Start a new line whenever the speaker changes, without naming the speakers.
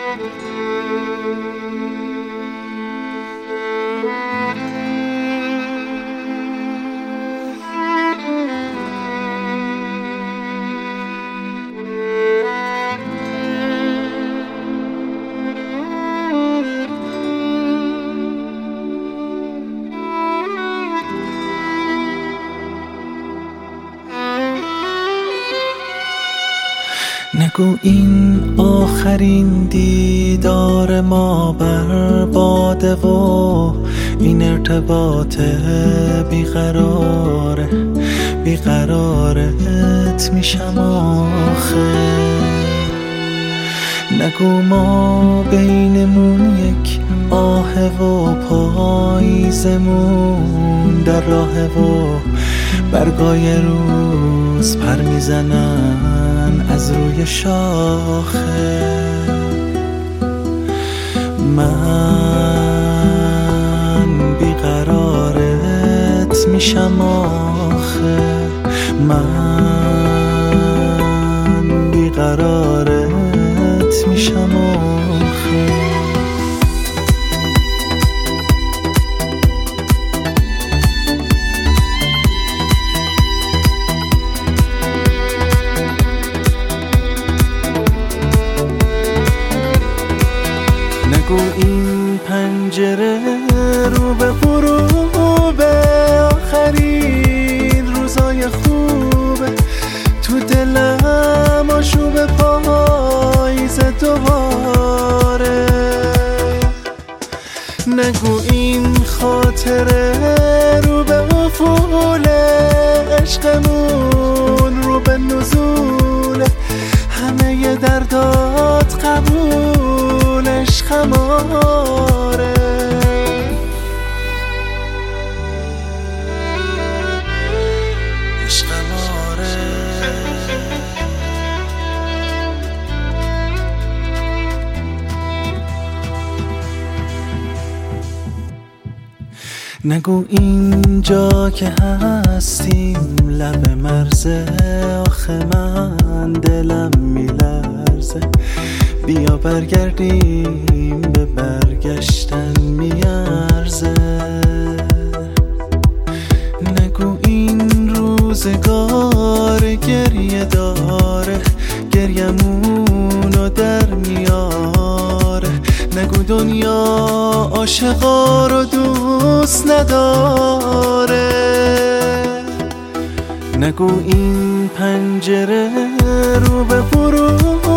نگو این آخرین دیدار ما برباده و این ارتباط بیقرارت میشم آخه. نگو ما بینمون یک آه و پاییزمون در راه و برگای روز پر میزنن از روی شاخه. من بیقرارت میشم آخه، من بیقرارت میشم آخه. نگو این پنجره رو به غروب آخرین روزای خوبه، تو دلم آشوب پاییز دوباره. نگو این خاطره رو به افول عشقمون رو به نزول همه دردات قبولش خماره. عشق ماره. نگو اینجا که هستیم لب مرزه، آخه من دلم میلرزه. بیا برگردیم به برگشتن میارزه. نگو این روزگار گریه داره، گریمونو در میاره. نگو دنیا عاشقا رو دوست نداره. نگو این پنجره رو به غروب